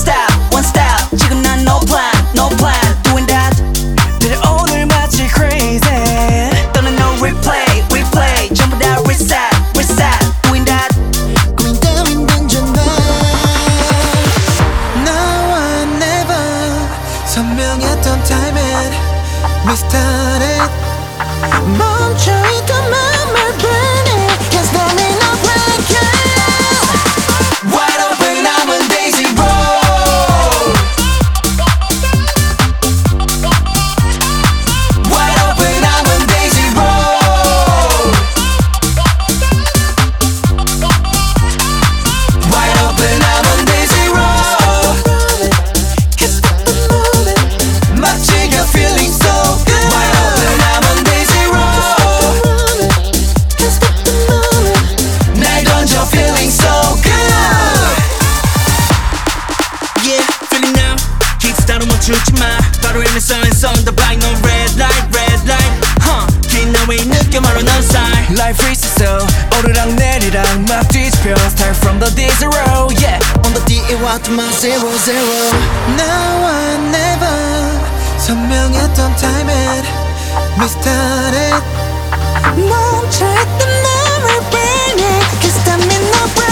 stop, one stop. 지금 난 no plan, no plan. Doing that. 늘 오늘 마치 crazy. 또는 no replay, replay. 전부 다 reset, reset. Doing that. 고민 따윈 던져놔. 나와 never 선명했던 timing. We started. 멈춰있던 맘을 burning. Can't stop me no breaking. Wide open, I'm on Daisy Road. Wide open, I'm on Daisy Road. Wide open, I'm on Daisy Road. Can't stop the moment. 마치 you're feeling so good. Wide open, I'm on Daisy Road. Can't stop the moment. 날 던져 feeling so good. Yeah, feeling now. Kickstart 멈추지 마. 바로 일면성에서 on the black, no red light, red light. 긴 나의 느껴 바로 넌 side. Life is so 오르락 내리락 막 뒤집혀 Start from the zero, yeah. On the D, it was my 0, 0. 나와 never 선명했던 timing. We started. 멈춰있던 맘을 burning. Can't stop me no breaking.